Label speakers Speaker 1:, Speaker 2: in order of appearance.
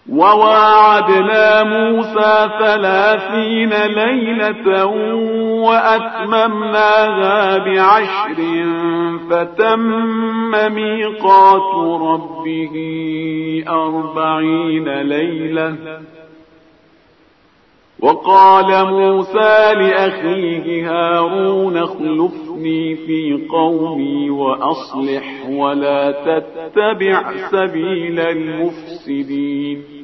Speaker 1: وواعدنا موسى 30 ليلة وأتممناها ب10 فتم ميقات ربه 40 ليلة. وقال موسى لأخيه هارون اخلفني في قومي وأصلح ولا تتبع سبيل المفسدين.